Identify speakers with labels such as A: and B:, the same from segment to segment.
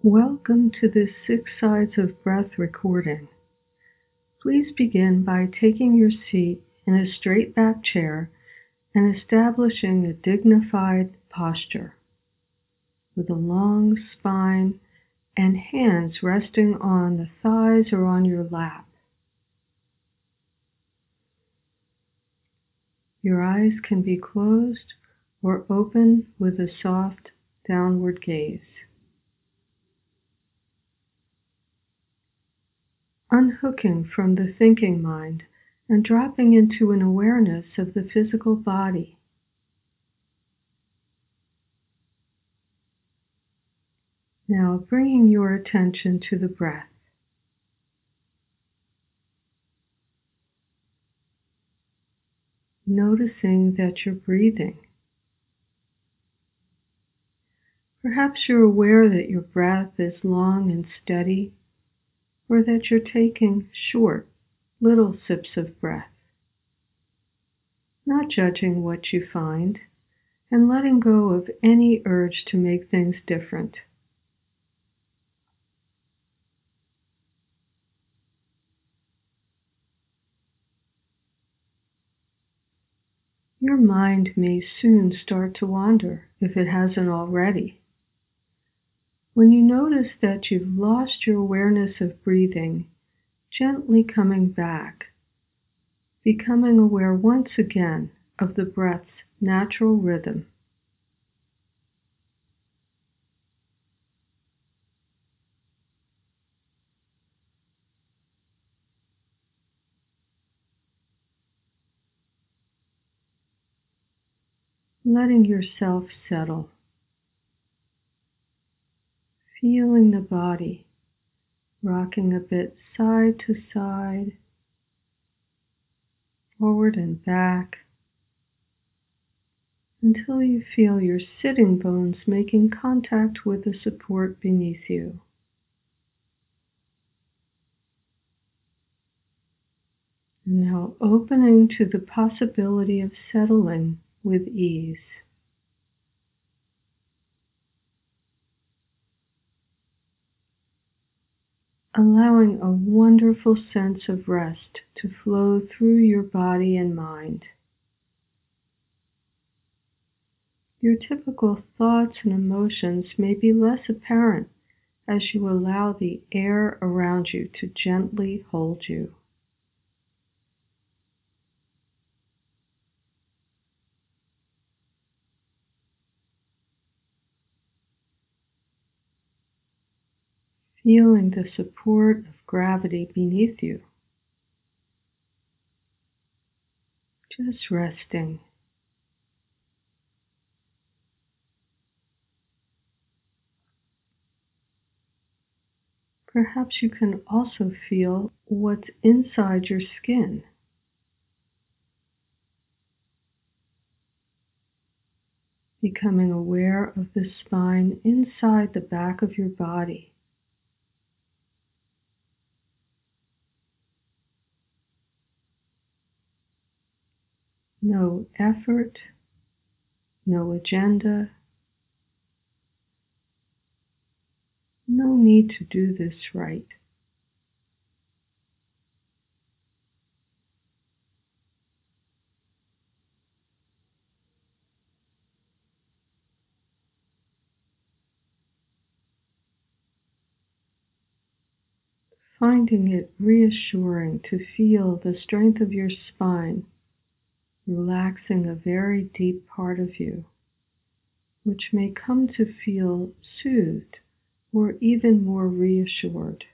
A: Welcome to this Six Sides of Breath recording. Please begin by taking your seat in a straight back chair and establishing a dignified posture with a long spine and hands resting on the thighs or on your lap. Your eyes can be closed or open with a soft downward gaze. Unhooking from the thinking mind and dropping into an awareness of the physical body. Now bringing your attention to the breath. Noticing that you're breathing. Perhaps you're aware that your breath is long and steady, or that you're taking short, little sips of breath. Not judging what you find, and letting go of any urge to make things different. Your mind may soon start to wander if it hasn't already. When you notice that you've lost your awareness of breathing, gently coming back, becoming aware once again of the breath's natural rhythm. Letting yourself settle. Feeling the body rocking a bit side to side, forward and back, until you feel your sitting bones making contact with the support beneath you. And now opening to the possibility of settling with ease. Allowing a wonderful sense of rest to flow through your body and mind. Your typical thoughts and emotions may be less apparent as you allow the air around you to gently hold you. Feeling the support of gravity beneath you. Just resting. Perhaps you can also feel what's inside your skin. Becoming aware of the spine inside the back of your body. No effort, no agenda, no need to do this right. Finding it reassuring to feel the strength of your spine, relaxing a very deep part of you, which may come to feel soothed or even more reassured.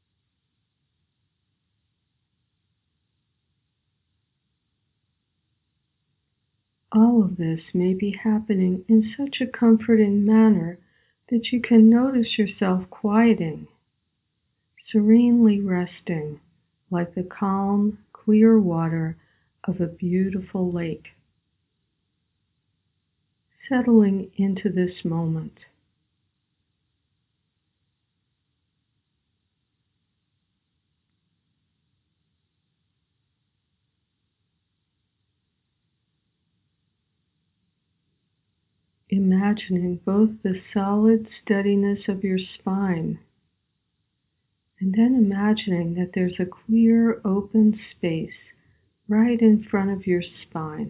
A: All of this may be happening in such a comforting manner that you can notice yourself quieting, serenely resting like the calm, clear water of a beautiful lake, settling into this moment. imagining both the solid steadiness of your spine and then imagining that there's a clear open space right in front of your spine.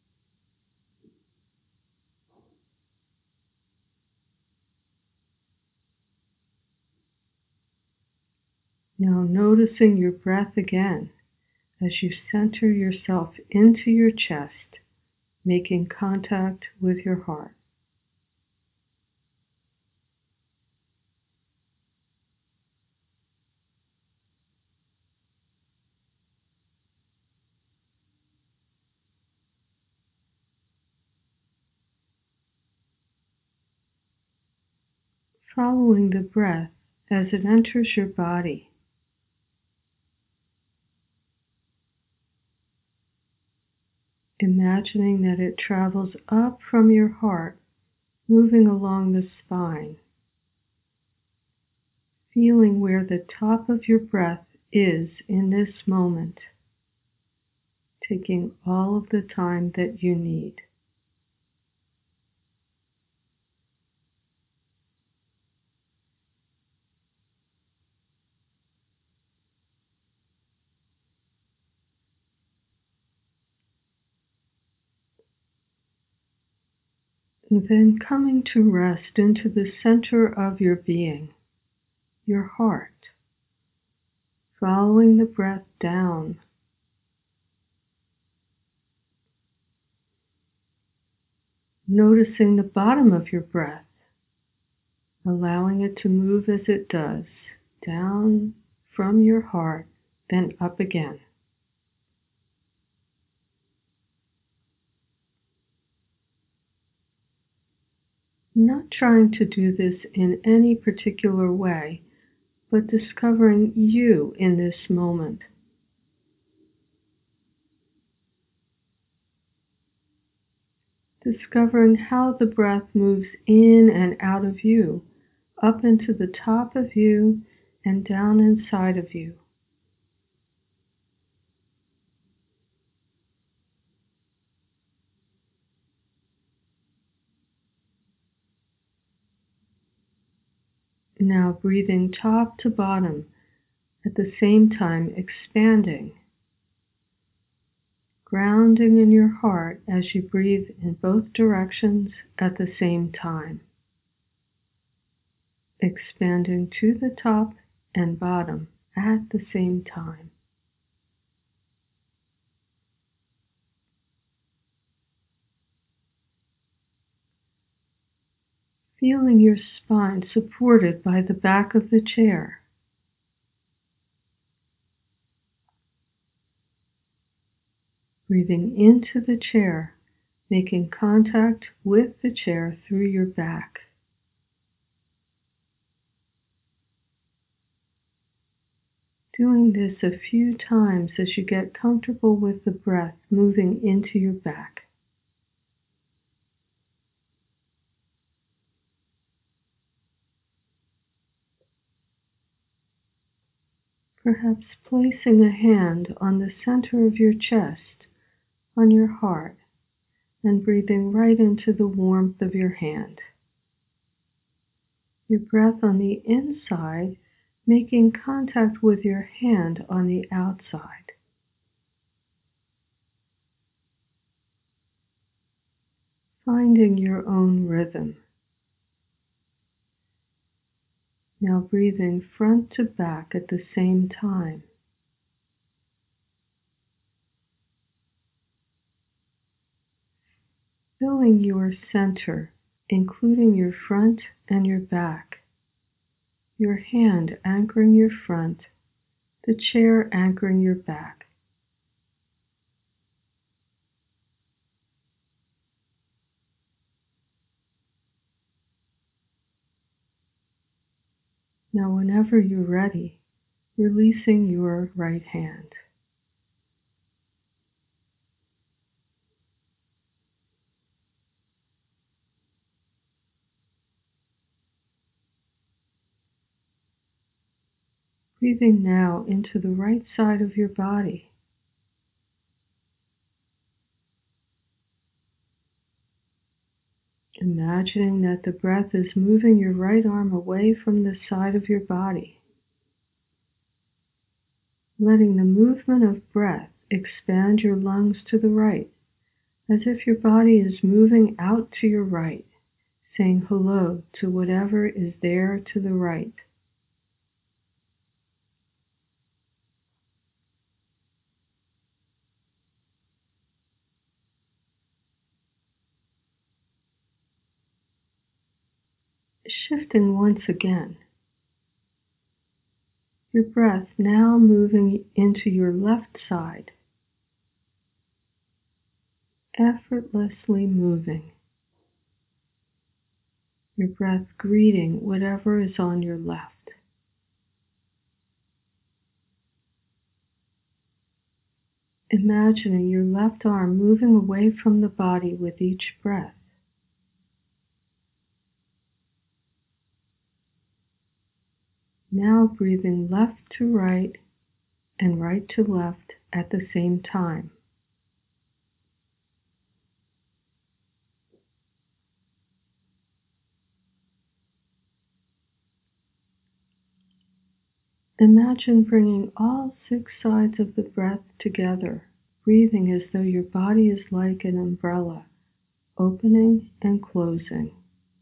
A: Now noticing your breath again as you center yourself into your chest, making contact with your heart. Following the breath as it enters your body. Imagining that it travels up from your heart, moving along the spine. Feeling where the top of your breath is in this moment. Taking all of the time that you need. And then coming to rest into the center of your being, your heart. Following the breath down. Noticing the bottom of your breath, allowing it to move as it does, down from your heart, then up again. Not trying to do this in any particular way, but discovering you in this moment. Discovering how the breath moves in and out of you, up into the top of you and down inside of you. Now breathing top to bottom, at the same time expanding, grounding in your heart as you breathe in both directions at the same time, expanding to the top and bottom at the same time. Feeling your spine supported by the back of the chair. Breathing into the chair, making contact with the chair through your back. Doing this a few times as you get comfortable with the breath moving into your back. Perhaps placing a hand on the center of your chest, on your heart, and breathing right into the warmth of your hand. Your breath on the inside, making contact with your hand on the outside. Finding your own rhythm. Now breathing front to back at the same time. Filling your center, including your front and your back. Your hand anchoring your front, the chair anchoring your back. Now whenever you're ready, releasing your right hand. Breathing now into the right side of your body. Imagining that the breath is moving your right arm away from the side of your body. Letting the movement of breath expand your lungs to the right, as if your body is moving out to your right, saying hello to whatever is there to the right. Shifting once again. Your breath now moving into your left side, effortlessly moving. Your breath greeting whatever is on your left. Imagining your left arm moving away from the body with each breath. Now breathing left to right and right to left at the same time. Imagine bringing all 6 sides of the breath together, breathing as though your body is like an umbrella, opening and closing,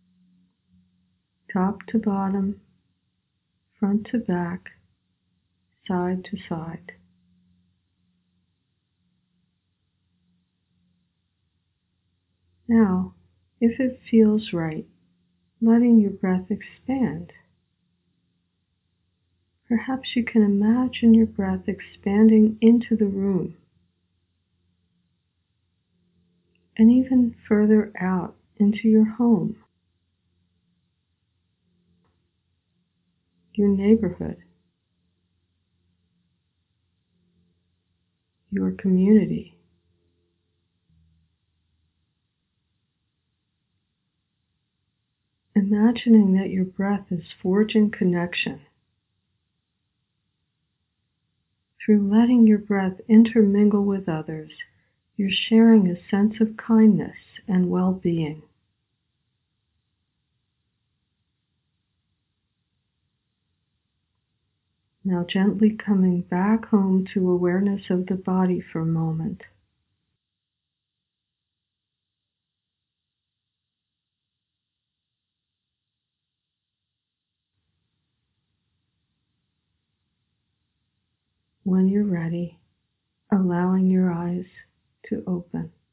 A: top to bottom, front to back, side to side. Now, if it feels right, letting your breath expand. Perhaps you can imagine your breath expanding into the room and even further out into your home, your neighborhood, your community. Imagining that your breath is forging connection. Through letting your breath intermingle with others, you're sharing a sense of kindness and well-being. Now gently coming back home to awareness of the body for a moment. When you're ready, allowing your eyes to open.